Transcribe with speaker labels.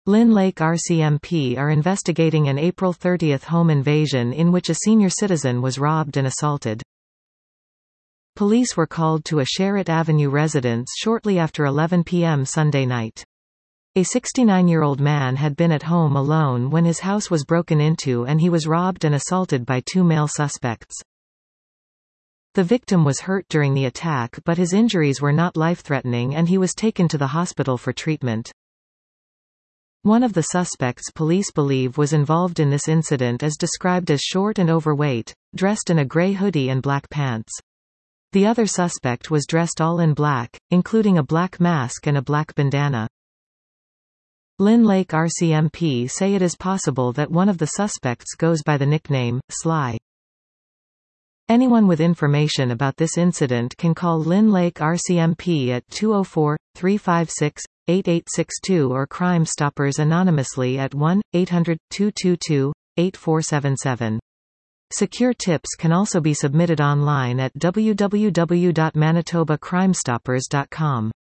Speaker 1: Lynn Lake RCMP are investigating an April 30 home invasion in which a senior citizen was robbed and assaulted. Police were called to a Sherritt Avenue residence shortly after 11 p.m. Sunday night. A 69-year-old man had been at home alone when his house was broken into and he was robbed and assaulted by two male suspects. The victim was hurt during the attack, but his injuries were not life-threatening and he was taken to the hospital for treatment. One of the suspects police believe was involved in this incident is described as short and overweight, dressed in a gray hoodie and black pants. The other suspect was dressed all in black, including a black mask and a black bandana. Lynn Lake RCMP say it is possible that one of the suspects goes by the nickname, Sly. Anyone with information about this incident can call Lynn Lake RCMP at 204-356-8862 or Crime Stoppers anonymously at 1-800-222-8477. Secure tips can also be submitted online at www.manitobacrimestoppers.com.